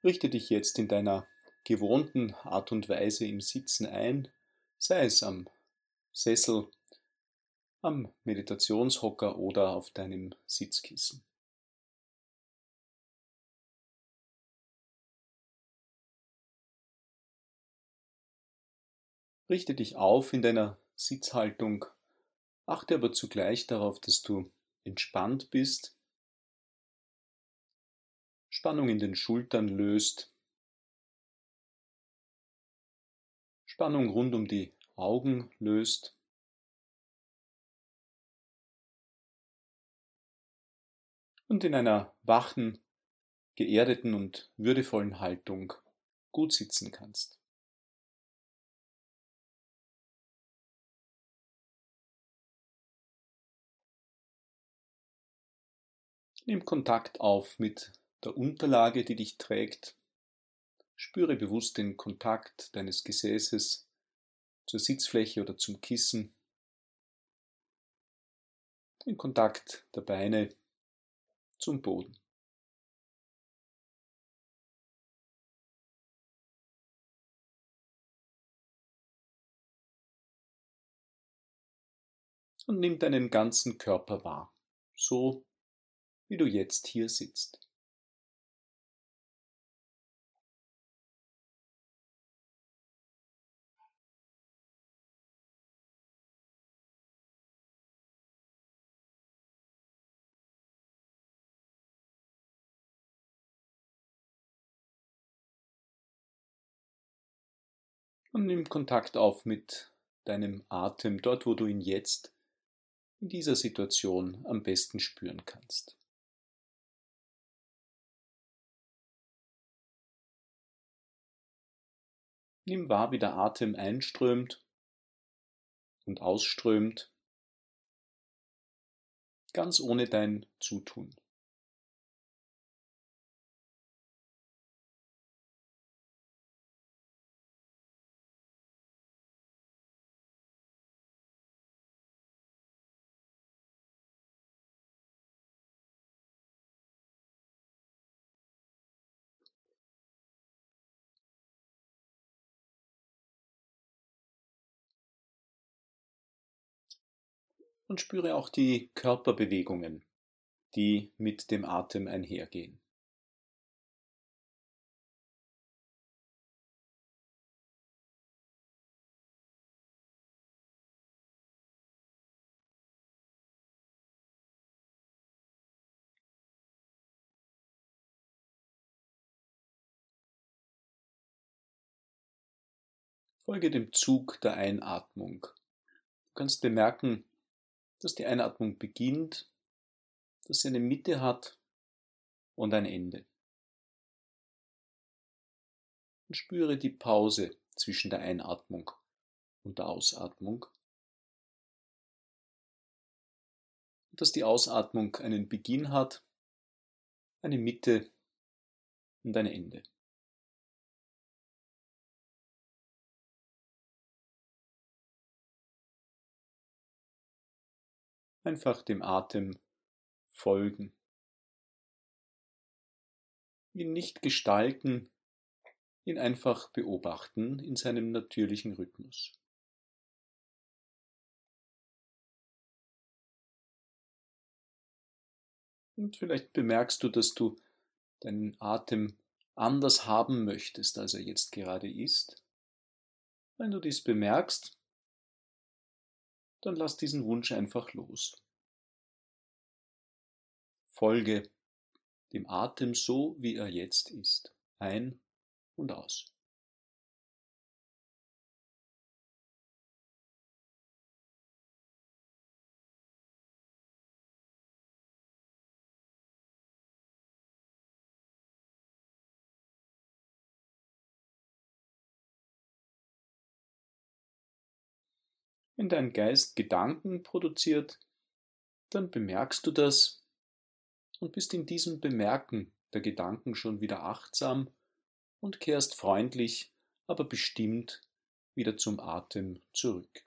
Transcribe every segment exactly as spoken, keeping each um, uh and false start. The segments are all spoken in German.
Richte dich jetzt in deiner gewohnten Art und Weise im Sitzen ein, sei es am Sessel, am Meditationshocker oder auf deinem Sitzkissen. Richte dich auf in deiner Sitzhaltung, achte aber zugleich darauf, dass du entspannt bist, Spannung in den Schultern löst, Spannung rund um die Augen löst und in einer wachen, geerdeten und würdevollen Haltung gut sitzen kannst. Nimm Kontakt auf mit der Unterlage, die dich trägt. Spüre bewusst den Kontakt deines Gesäßes zur Sitzfläche oder zum Kissen, den Kontakt der Beine zum Boden. Und nimm deinen ganzen Körper wahr, so wie du jetzt hier sitzt. Und nimm Kontakt auf mit deinem Atem, dort wo du ihn jetzt in dieser Situation am besten spüren kannst. Nimm wahr, wie der Atem einströmt und ausströmt, ganz ohne dein Zutun. Und spüre auch die Körperbewegungen, die mit dem Atem einhergehen. Folge dem Zug der Einatmung. Du kannst bemerken, dass die Einatmung beginnt, dass sie eine Mitte hat und ein Ende. Und spüre die Pause zwischen der Einatmung und der Ausatmung. Dass die Ausatmung einen Beginn hat, eine Mitte und ein Ende. Einfach dem Atem folgen. Ihn nicht gestalten, ihn einfach beobachten in seinem natürlichen Rhythmus. Und vielleicht bemerkst du, dass du deinen Atem anders haben möchtest, als er jetzt gerade ist. Wenn du dies bemerkst, dann lass diesen Wunsch einfach los. Folge dem Atem so, wie er jetzt ist. Ein und aus. Wenn dein Geist Gedanken produziert, dann bemerkst du das und bist in diesem Bemerken der Gedanken schon wieder achtsam und kehrst freundlich, aber bestimmt wieder zum Atem zurück.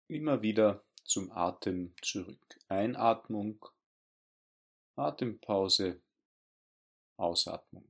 immer wieder zum Atem zurück. Einatmung, Atempause, Ausatmung.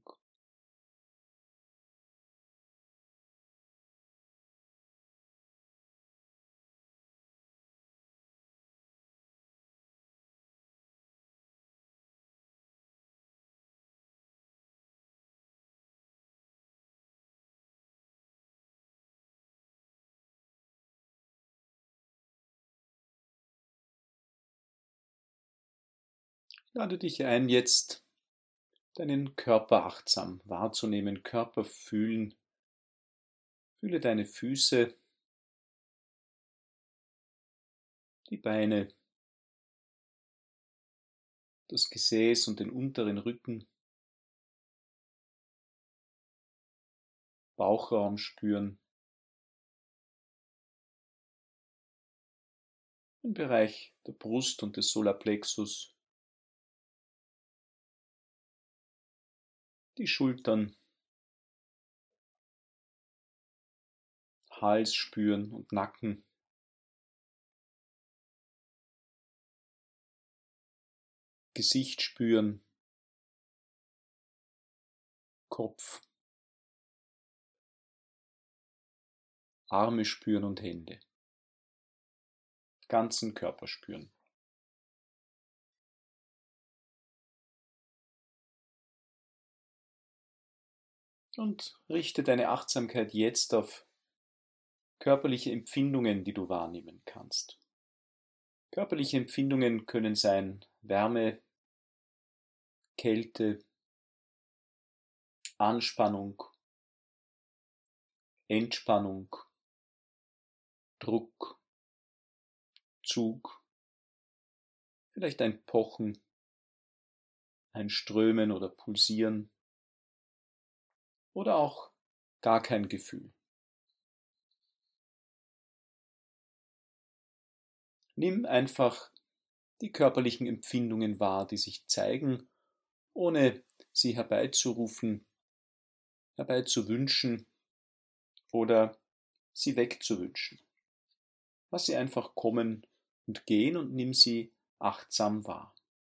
Lade dich ein, jetzt deinen Körper achtsam wahrzunehmen, Körper fühlen. Fühle deine Füße, die Beine, das Gesäß und den unteren Rücken, Bauchraum spüren, den Bereich der Brust und des Solarplexus, die Schultern, Hals spüren und Nacken, Gesicht spüren, Kopf, Arme spüren und Hände, ganzen Körper spüren. Und richte deine Achtsamkeit jetzt auf körperliche Empfindungen, die du wahrnehmen kannst. Körperliche Empfindungen können sein Wärme, Kälte, Anspannung, Entspannung, Druck, Zug, vielleicht ein Pochen, ein Strömen oder Pulsieren oder auch gar kein Gefühl. Nimm einfach die körperlichen Empfindungen wahr, die sich zeigen, ohne sie herbeizurufen, herbeizuwünschen oder sie wegzuwünschen. Lass sie einfach kommen und gehen und nimm sie achtsam wahr.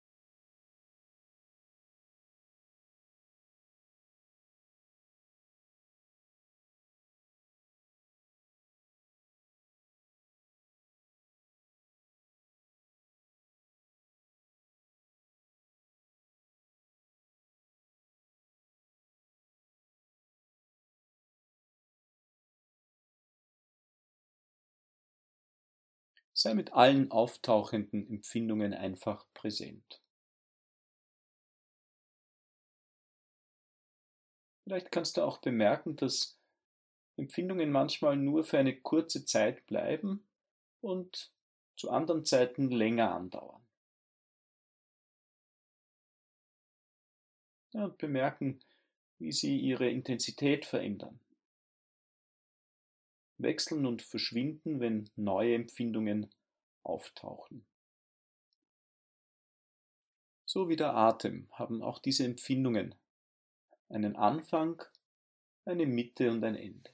Sei mit allen auftauchenden Empfindungen einfach präsent. Vielleicht kannst du auch bemerken, dass Empfindungen manchmal nur für eine kurze Zeit bleiben und zu anderen Zeiten länger andauern. Ja, und bemerken, wie sie ihre Intensität verändern, wechseln und verschwinden, wenn neue Empfindungen auftauchen. So wie der Atem haben auch diese Empfindungen einen Anfang, eine Mitte und ein Ende.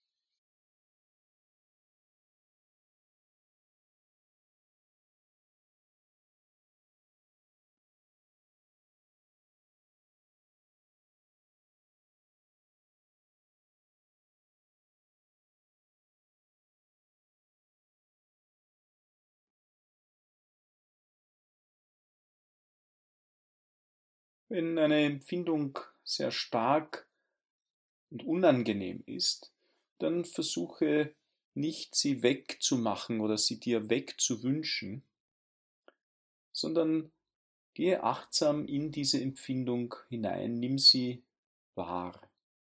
Wenn eine Empfindung sehr stark und unangenehm ist, dann versuche nicht, sie wegzumachen oder sie dir wegzuwünschen, sondern gehe achtsam in diese Empfindung hinein, nimm sie wahr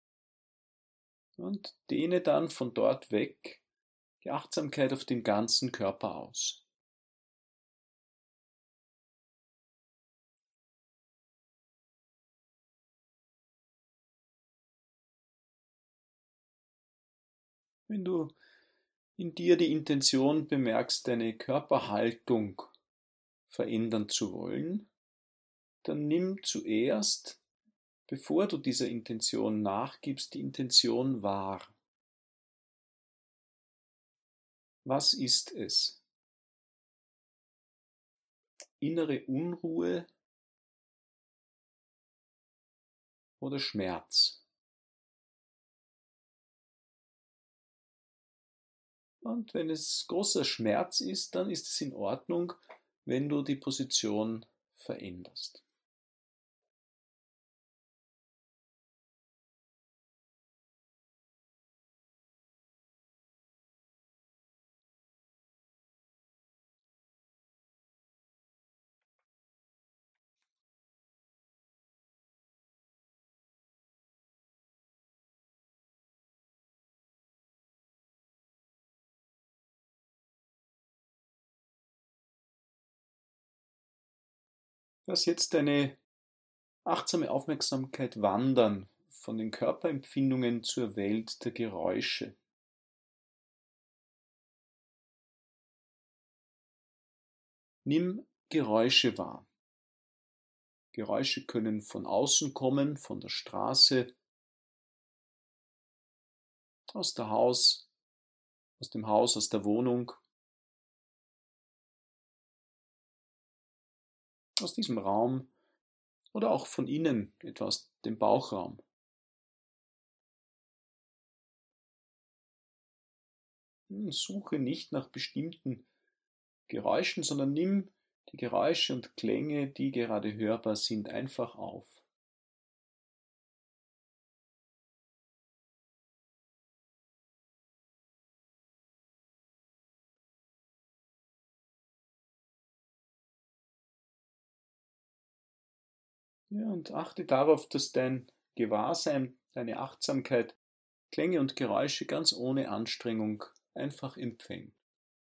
und dehne dann von dort weg die Achtsamkeit auf den ganzen Körper aus. Wenn du in dir die Intention bemerkst, deine Körperhaltung verändern zu wollen, dann nimm zuerst, bevor du dieser Intention nachgibst, die Intention wahr. Was ist es? Innere Unruhe oder Schmerz? Und wenn es großer Schmerz ist, dann ist es in Ordnung, wenn du die Position veränderst. Lass jetzt deine achtsame Aufmerksamkeit wandern von den Körperempfindungen zur Welt der Geräusche. Nimm Geräusche wahr. Geräusche können von außen kommen, von der Straße, aus der Haus, aus dem Haus, aus der Wohnung, aus diesem Raum oder auch von innen, etwa aus dem Bauchraum. Suche nicht nach bestimmten Geräuschen, sondern nimm die Geräusche und Klänge, die gerade hörbar sind, einfach auf. Ja, und achte darauf, dass dein Gewahrsein, deine Achtsamkeit Klänge und Geräusche ganz ohne Anstrengung einfach empfängt.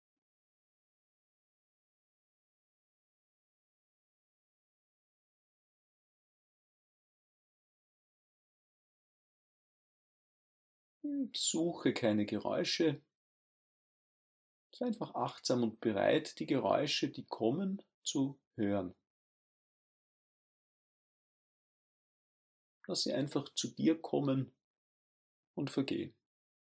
Suche keine Geräusche, sei einfach achtsam und bereit, die Geräusche, die kommen, zu hören. Lass sie einfach zu dir kommen und vergehen.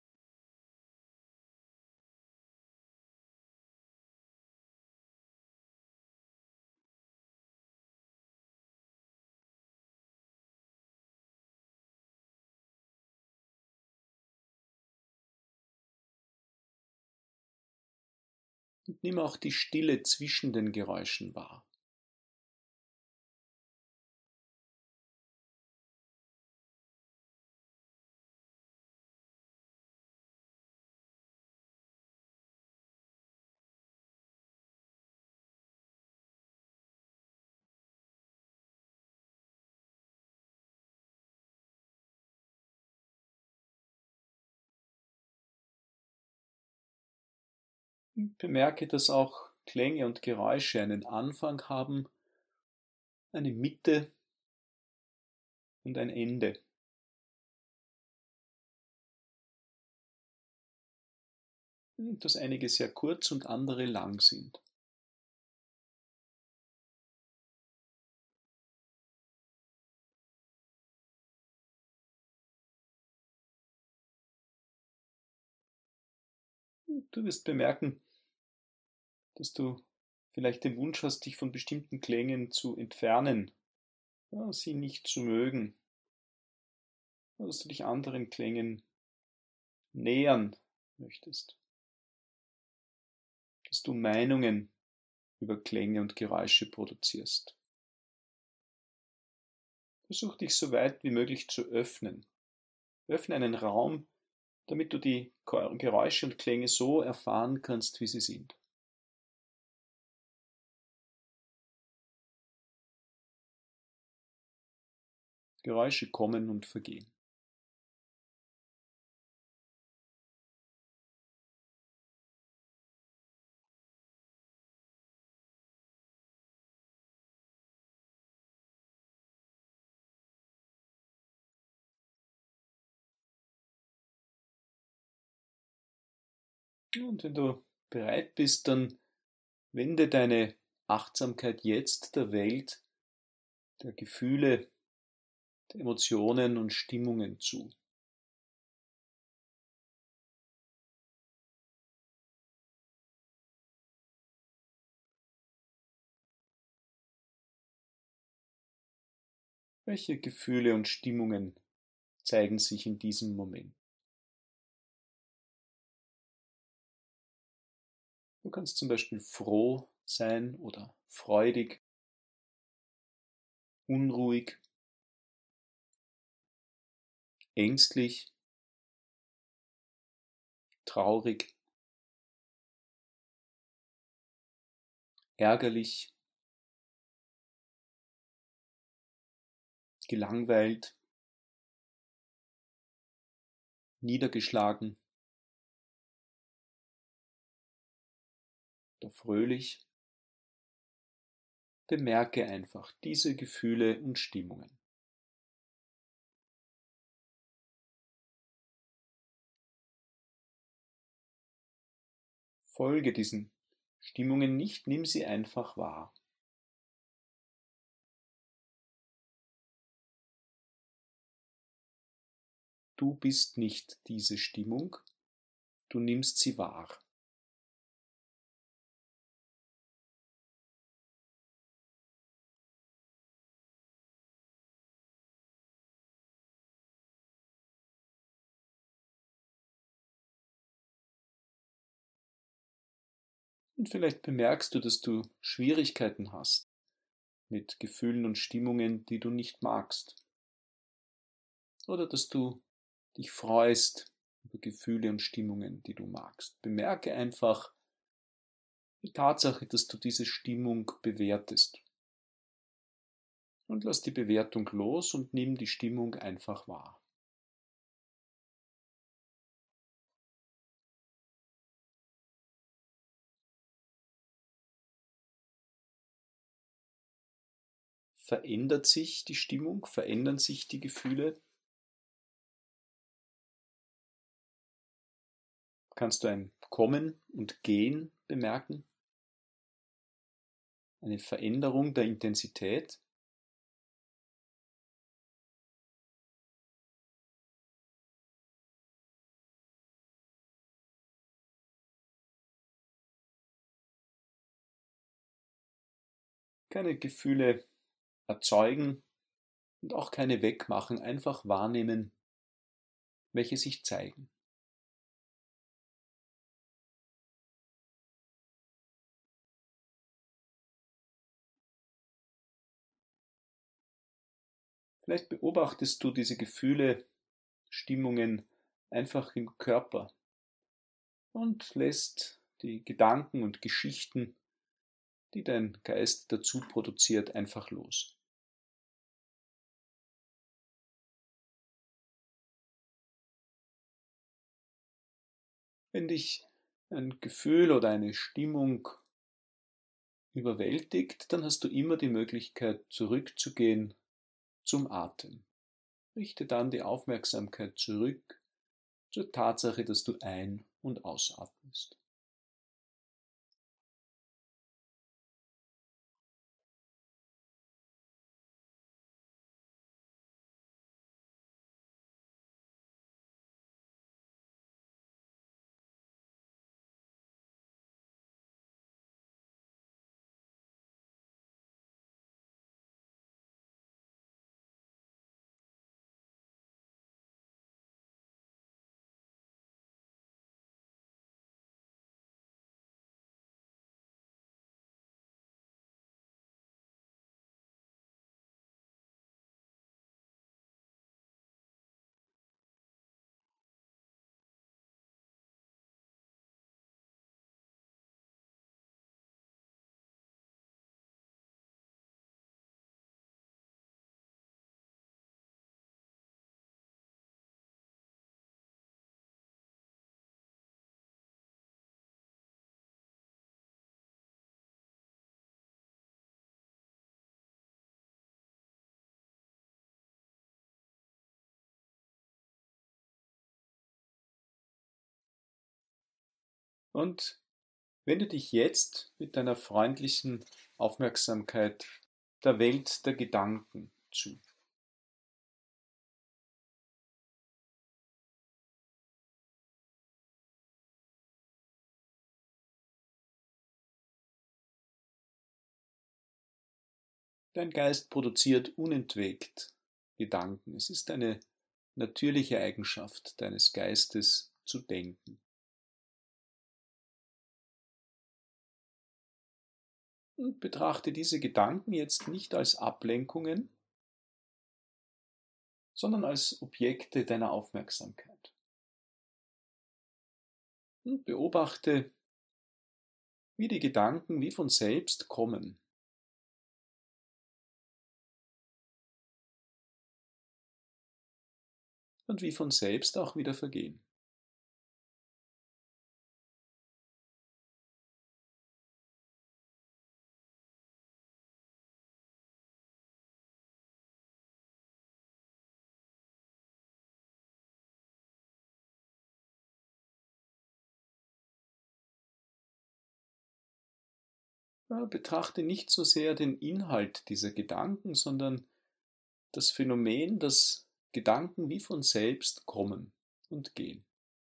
Und nimm auch die Stille zwischen den Geräuschen wahr. Und bemerke, dass auch Klänge und Geräusche einen Anfang haben, eine Mitte und ein Ende. Und dass einige sehr kurz und andere lang sind. Und du wirst bemerken, dass du vielleicht den Wunsch hast, dich von bestimmten Klängen zu entfernen, ja, sie nicht zu mögen, dass du dich anderen Klängen nähern möchtest, dass du Meinungen über Klänge und Geräusche produzierst. Versuch dich so weit wie möglich zu öffnen. Öffne einen Raum, damit du die Geräusche und Klänge so erfahren kannst, wie sie sind. Geräusche kommen und vergehen. Und wenn du bereit bist, dann wende deine Achtsamkeit jetzt der Welt der Gefühle, der Emotionen und Stimmungen zu. Welche Gefühle und Stimmungen zeigen sich in diesem Moment? Du kannst zum Beispiel froh sein oder freudig, unruhig, ängstlich, traurig, ärgerlich, gelangweilt, niedergeschlagen oder fröhlich. Bemerke einfach diese Gefühle und Stimmungen. Folge diesen Stimmungen nicht, nimm sie einfach wahr. Du bist nicht diese Stimmung, du nimmst sie wahr. Und vielleicht bemerkst du, dass du Schwierigkeiten hast mit Gefühlen und Stimmungen, die du nicht magst. Oder dass du dich freust über Gefühle und Stimmungen, die du magst. Bemerke einfach die Tatsache, dass du diese Stimmung bewertest. Und lass die Bewertung los und nimm die Stimmung einfach wahr. Verändert sich die Stimmung? Verändern sich die Gefühle? Kannst du ein Kommen und Gehen bemerken? Eine Veränderung der Intensität? Keine Gefühle erzeugen und auch keine wegmachen, einfach wahrnehmen, welche sich zeigen. Vielleicht beobachtest du diese Gefühle, Stimmungen einfach im Körper und lässt die Gedanken und Geschichten, die dein Geist dazu produziert, einfach los. Wenn dich ein Gefühl oder eine Stimmung überwältigt, dann hast du immer die Möglichkeit, zurückzugehen zum Atem. Richte dann die Aufmerksamkeit zurück zur Tatsache, dass du ein- und ausatmest. Und wende dich jetzt mit deiner freundlichen Aufmerksamkeit der Welt der Gedanken zu. Dein Geist produziert unentwegt Gedanken. Es ist eine natürliche Eigenschaft deines Geistes zu denken. Und betrachte diese Gedanken jetzt nicht als Ablenkungen, sondern als Objekte deiner Aufmerksamkeit. Und beobachte, wie die Gedanken wie von selbst kommen. Und wie von selbst auch wieder vergehen. Ja, betrachte nicht so sehr den Inhalt dieser Gedanken, sondern das Phänomen, dass Gedanken wie von selbst kommen und gehen.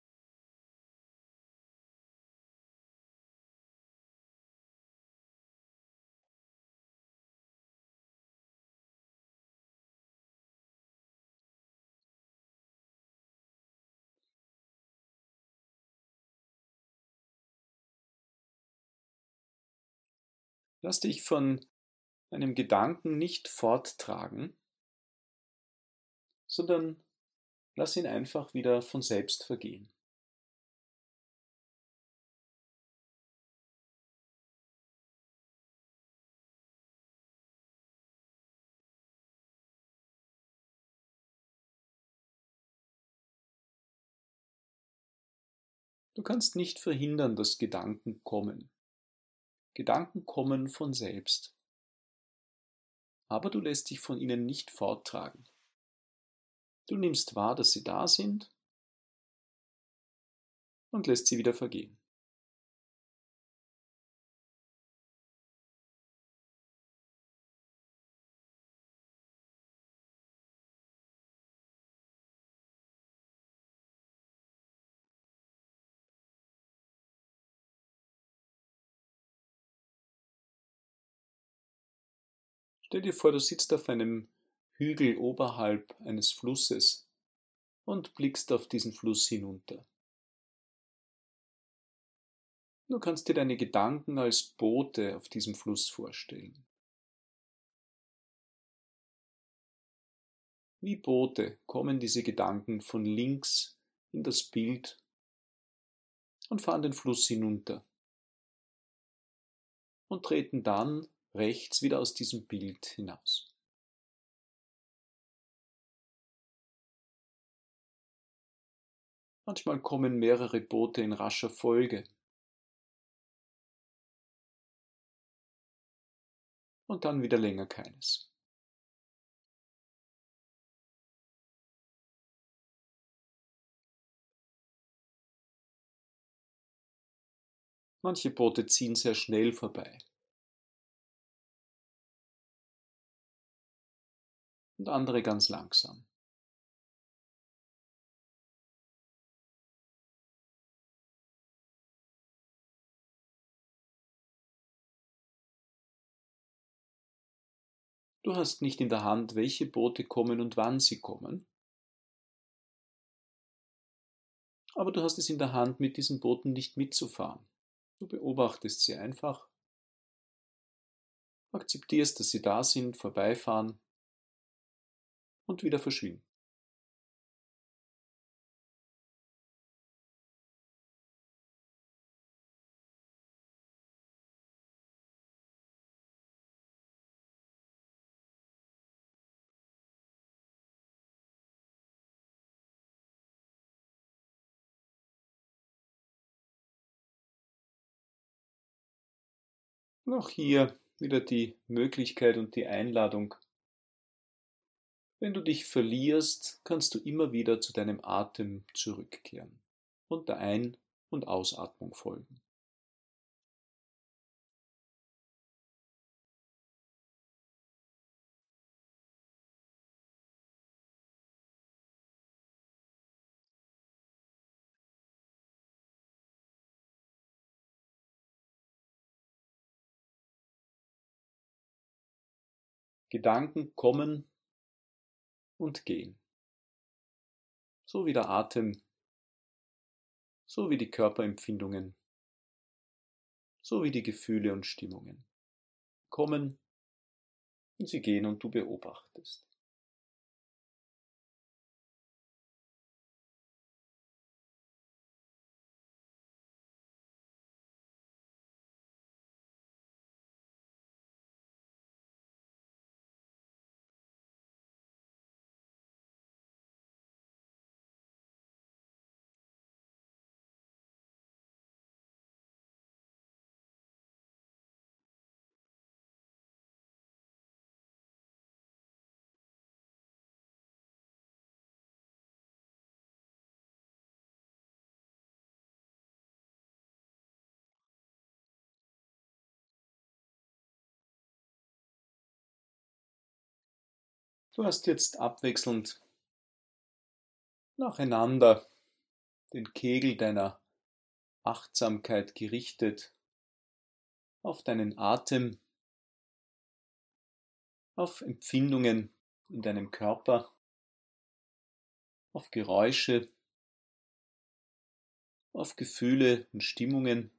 Lass dich von einem Gedanken nicht forttragen, sondern lass ihn einfach wieder von selbst vergehen. Du kannst nicht verhindern, dass Gedanken kommen. Gedanken kommen von selbst. Aber du lässt dich von ihnen nicht forttragen. Du nimmst wahr, dass sie da sind und lässt sie wieder vergehen. Stell dir vor, du sitzt auf einem Hügel oberhalb eines Flusses und blickst auf diesen Fluss hinunter. Du kannst dir deine Gedanken als Boote auf diesem Fluss vorstellen. Wie Boote kommen diese Gedanken von links in das Bild und fahren den Fluss hinunter und treten dann rechts wieder aus diesem Bild hinaus. Manchmal kommen mehrere Boote in rascher Folge und dann wieder länger keines. Manche Boote ziehen sehr schnell vorbei und andere ganz langsam. Du hast nicht in der Hand, welche Boote kommen und wann sie kommen, aber du hast es in der Hand, mit diesen Booten nicht mitzufahren. Du beobachtest sie einfach, akzeptierst, dass sie da sind, vorbeifahren und wieder verschwinden. Und auch hier wieder die Möglichkeit und die Einladung. Wenn du dich verlierst, kannst du immer wieder zu deinem Atem zurückkehren und der Ein- und Ausatmung folgen. Gedanken kommen und gehen. So wie der Atem, so wie die Körperempfindungen, so wie die Gefühle und Stimmungen kommen und sie gehen und du beobachtest. Du hast jetzt abwechselnd nacheinander den Kegel deiner Achtsamkeit gerichtet auf deinen Atem, auf Empfindungen in deinem Körper, auf Geräusche, auf Gefühle und Stimmungen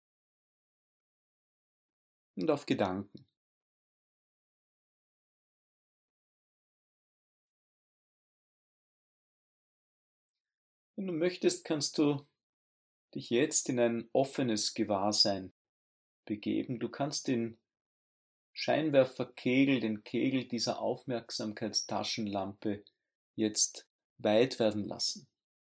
und auf Gedanken. Wenn du möchtest, kannst du dich jetzt in ein offenes Gewahrsein begeben. Du kannst den Scheinwerferkegel, den Kegel dieser Aufmerksamkeitstaschenlampe jetzt weit werden lassen.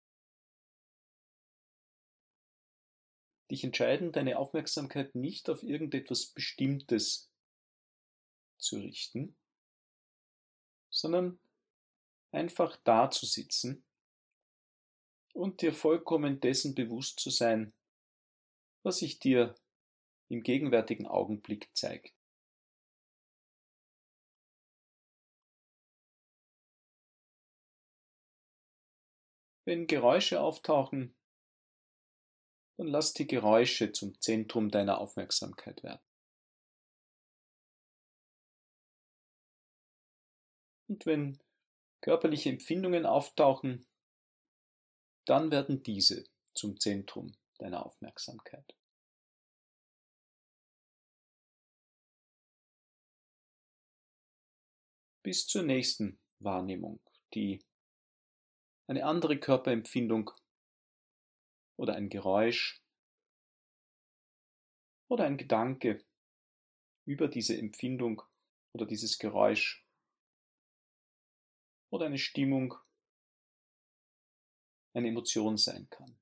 Dich entscheiden, deine Aufmerksamkeit nicht auf irgendetwas Bestimmtes zu richten, sondern einfach da zu sitzen und dir vollkommen dessen bewusst zu sein, was sich dir im gegenwärtigen Augenblick zeigt. Wenn Geräusche auftauchen, dann lass die Geräusche zum Zentrum deiner Aufmerksamkeit werden. Und wenn körperliche Empfindungen auftauchen, dann werden diese zum Zentrum deiner Aufmerksamkeit. Bis zur nächsten Wahrnehmung, die eine andere Körperempfindung oder ein Geräusch oder ein Gedanke über diese Empfindung oder dieses Geräusch oder eine Stimmung, eine Emotion sein kann.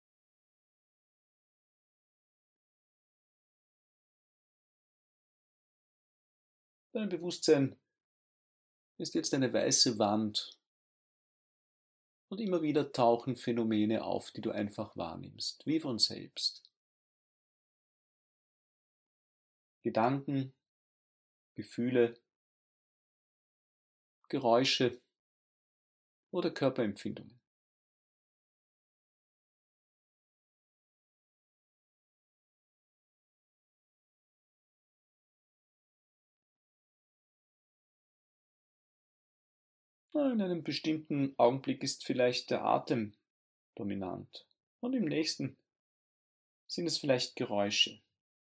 Dein Bewusstsein ist jetzt eine weiße Wand und immer wieder tauchen Phänomene auf, die du einfach wahrnimmst, wie von selbst. Gedanken, Gefühle, Geräusche oder Körperempfindungen. In einem bestimmten Augenblick ist vielleicht der Atem dominant und im nächsten sind es vielleicht Geräusche.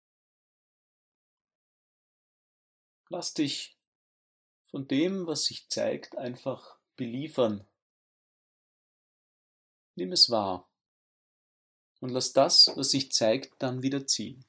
Lass dich von dem, was sich zeigt, einfach beliefern. Nimm es wahr und lass das, was sich zeigt, dann wieder ziehen.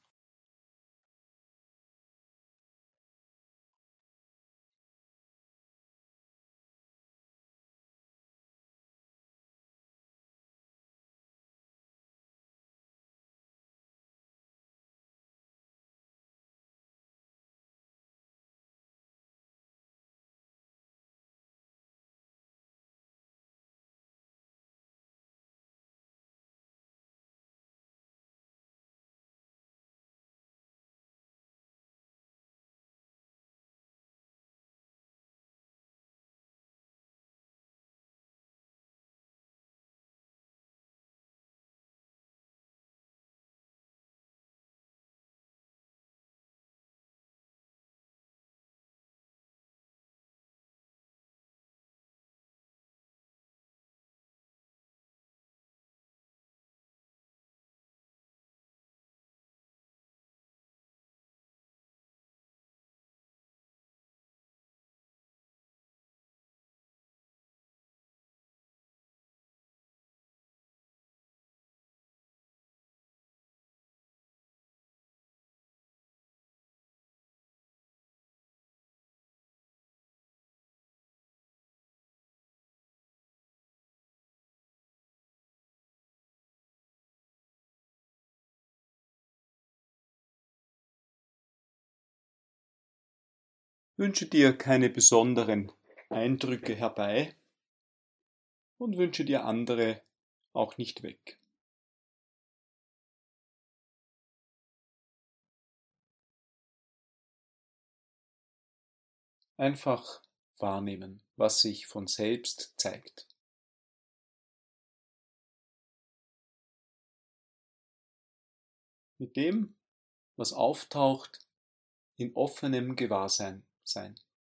Wünsche dir keine besonderen Eindrücke herbei und wünsche dir andere auch nicht weg. Einfach wahrnehmen, was sich von selbst zeigt. Mit dem, was auftaucht, in offenem Gewahrsein sein.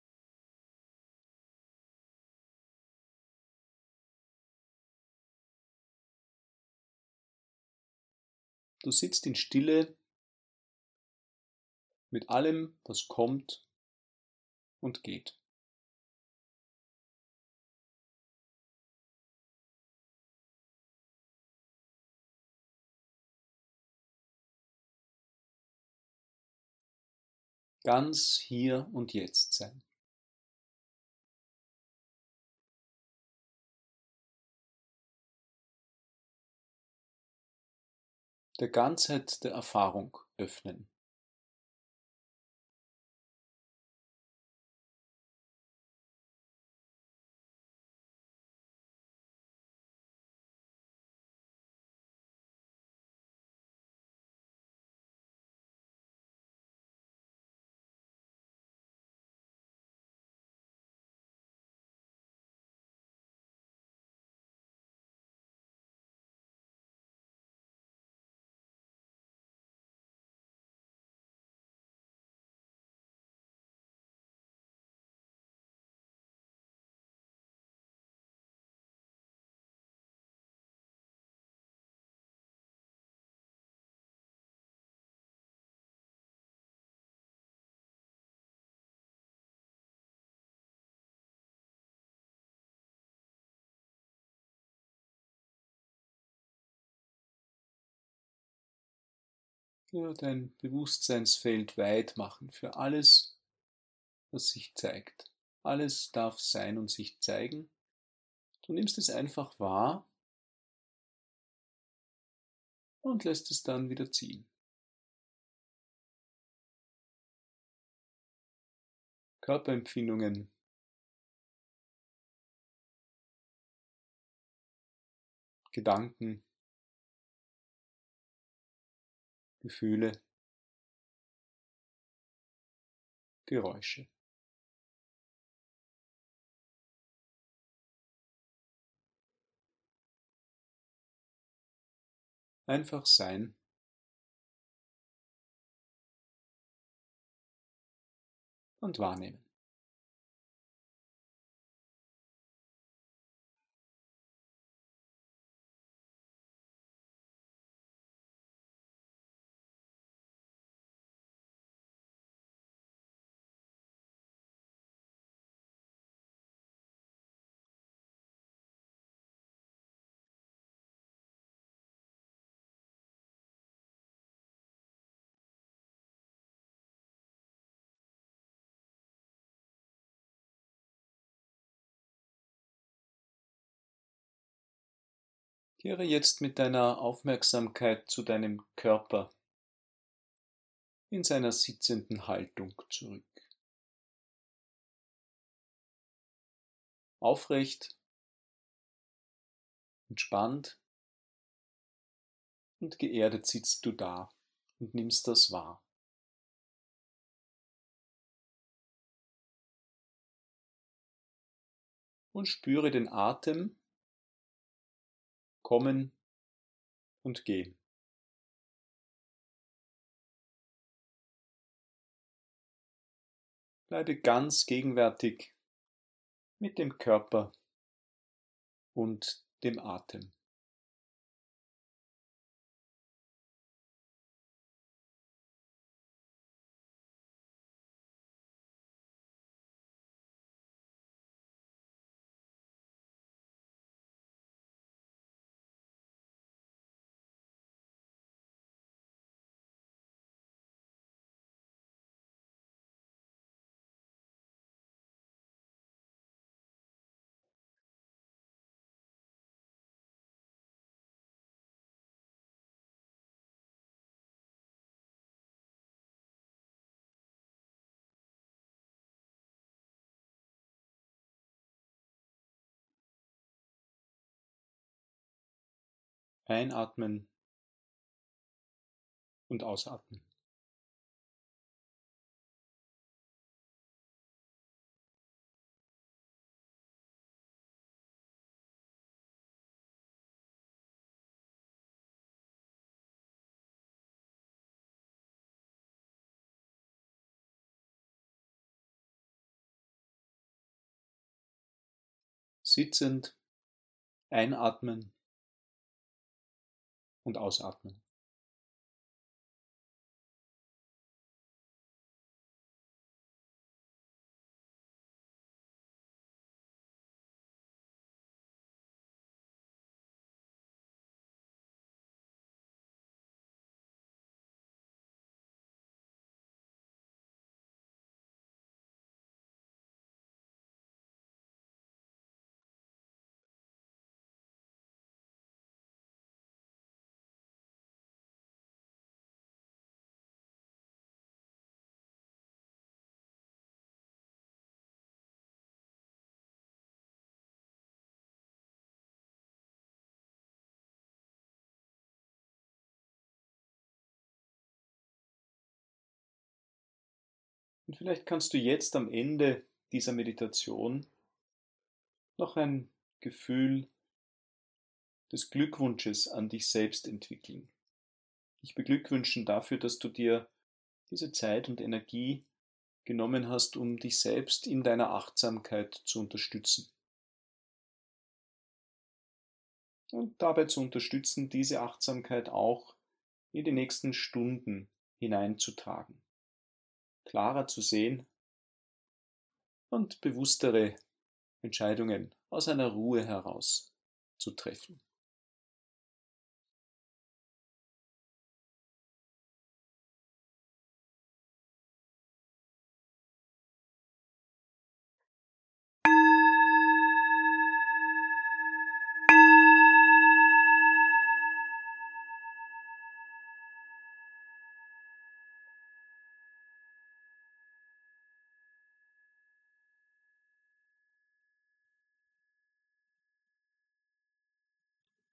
Du sitzt in Stille mit allem, was kommt und geht. Ganz hier und jetzt sein. Der Ganzheit der Erfahrung öffnen. Ja, dein Bewusstseinsfeld weit machen für alles, was sich zeigt. Alles darf sein und sich zeigen. Du nimmst es einfach wahr und lässt es dann wieder ziehen. Körperempfindungen, Gedanken, Gefühle, Geräusche. Einfach sein und wahrnehmen. Kehre jetzt mit deiner Aufmerksamkeit zu deinem Körper in seiner sitzenden Haltung zurück. Aufrecht, entspannt und geerdet sitzt du da und nimmst das wahr. Und spüre den Atem kommen und gehen. Bleibe ganz gegenwärtig mit dem Körper und dem Atem. Einatmen und ausatmen. Sitzend einatmen und ausatmen. Und vielleicht kannst du jetzt am Ende dieser Meditation noch ein Gefühl des Glückwunsches an dich selbst entwickeln. Dich beglückwünschen dafür, dass du dir diese Zeit und Energie genommen hast, um dich selbst in deiner Achtsamkeit zu unterstützen. Und dabei zu unterstützen, diese Achtsamkeit auch in die nächsten Stunden hineinzutragen. Klarer zu sehen und bewusstere Entscheidungen aus einer Ruhe heraus zu treffen.